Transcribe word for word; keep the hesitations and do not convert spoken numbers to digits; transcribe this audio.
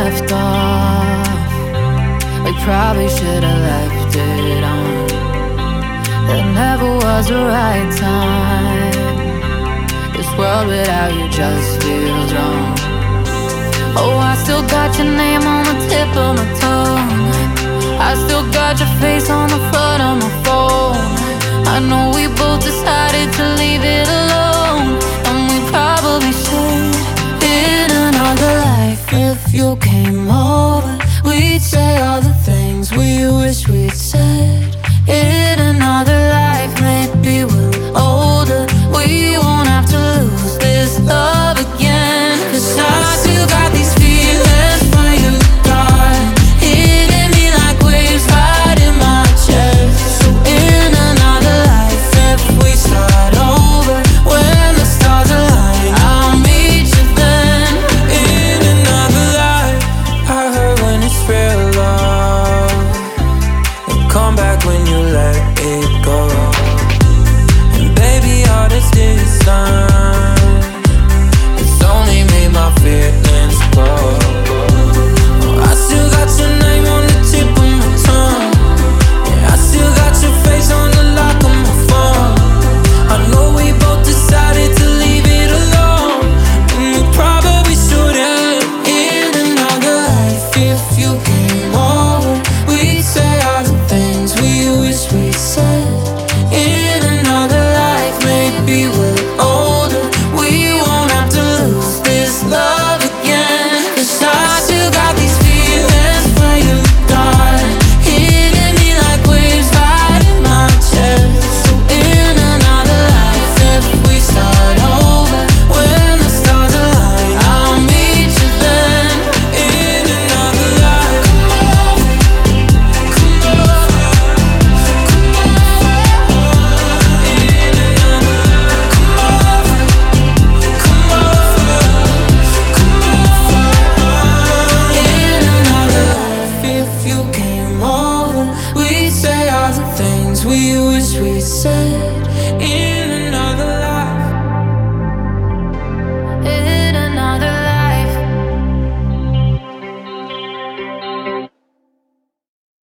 left off. We probably should've left it on. There never was a right time. This world without you just feels wrong. Oh, I still got your name on the tip of my tongue. I still got your face on the front of my phone. I know we both decided to leave it alone, and we probably should. In another life, if you came over, we'd say all the things we wish we'd said. In another life, maybe we're older. We won't have to lose this love again. 'Cause I still got these feelings for you, God, hitting me like waves right in my chest. So in another life, if we start over, when the stars align, I'll meet you then. In another life, I heard when it's real love, and come back when you let it go. And baby, all this distance